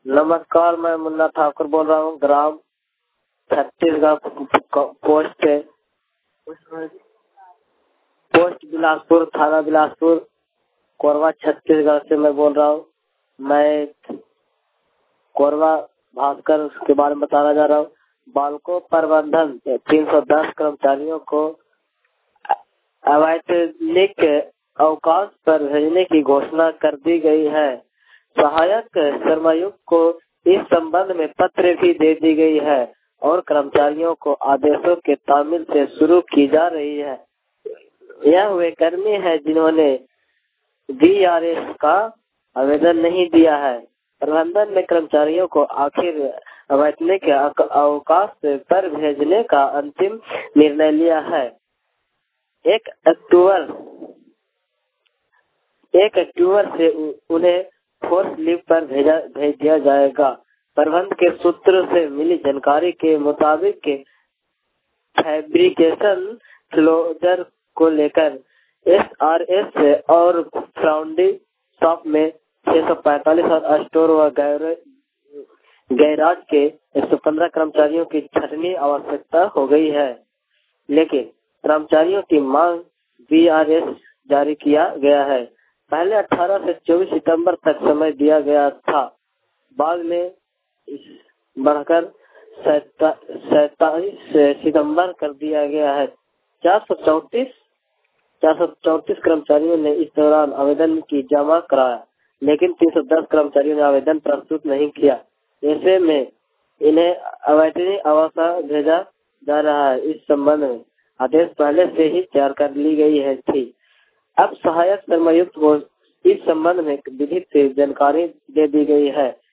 नमस्कार, मैं मुन्ना ठाकुर बोल रहा हूँ। ग्राम छत्तीसगढ़ पोस्ट बिलासपुर, थाना बिलासपुर, कोरबा छत्तीसगढ़ से मैं बोल रहा हूँ। मैं कोरबा भास्कर के बारे में बताना जा रहा हूँ। बालको प्रबंधन 310 कर्मचारियों को अवैतनिक अवकाश पर भेजने की घोषणा कर दी गई है। सहायक श्रमायुक्त को इस संबंध में पत्र भी दे दी गई है और कर्मचारियों को आदेशों के तामील से शुरू की जा रही है। यह वे कर्मी है जिन्होंने VRS का आवेदन नहीं दिया है। प्रबंधन ने कर्मचारियों को आखिर अवैतनिक अवकाश पर भेजने का अंतिम निर्णय लिया है। 1 अक्टूबर से उन्हें फोर्स लीव पर भेज दिया जाएगा। प्रबंधन के सूत्र से मिली जानकारी के मुताबिक फैब्रिकेशन क्लोजर को लेकर SRS और फाउंडी शॉप में 645 और स्टोर व गैराज के 115 कर्मचारियों की छंटनी आवश्यकता हो गई है, लेकिन कर्मचारियों की मांग VRS जारी किया गया है। पहले 18 से 24 सितंबर तक समय दिया गया था, बाद में बढ़कर 27 सितंबर कर दिया गया है। 434 कर्मचारियों ने इस दौरान आवेदन की जमा कराया, लेकिन 310 कर्मचारियों ने आवेदन प्रस्तुत नहीं किया। ऐसे में इन्हें अवैतनिक अवकाश भेजा जा रहा है। इस संबंध में आदेश पहले से ही तैयार कर ली गई थी। अब सहायक श्रमायुक्त को इस संबंध में विधिक जानकारी दे दी गई है।